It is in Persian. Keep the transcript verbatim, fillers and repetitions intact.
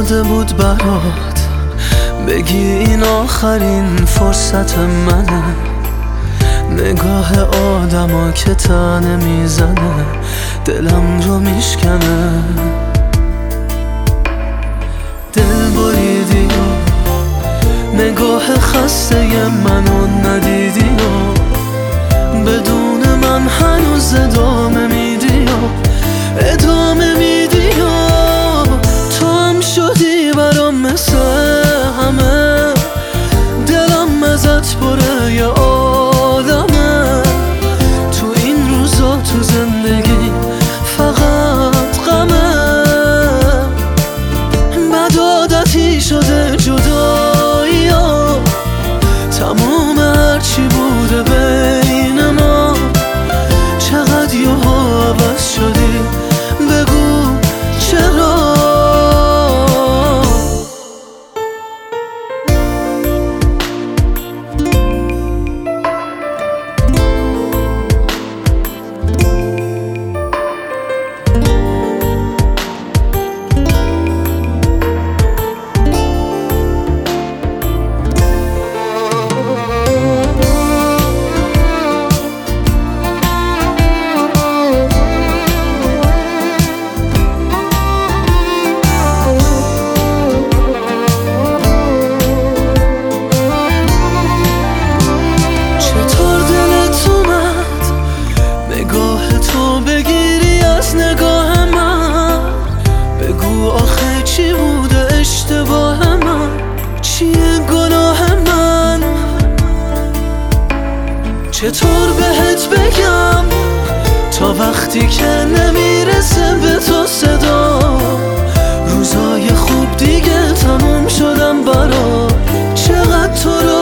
اومده بود برات بگی این آخرین فرصت منه. نگاه آدما که تنه میزنه دلم رو میشکنه. دل بریدی و نگاه خسته منو ندیدی و بدون من هنوز ادامه میدی و ادامه میدی و تو هم شدی برام مثل همه. دلم ازت پره یه آدمه. تو این روزا تو زندگی فقط غمه. بد عادتی شده جدایی ها تموم هرچی بوده بین ما. چقدر یهو عوض شدی بگو چرا. چی بوده اشتباه من؟ چیه گناه من؟ چطور بهت بگم تا وقتی که نمیرسه به تو صدا. روزای خوب دیگه تموم شدم برات. چقدر تو رو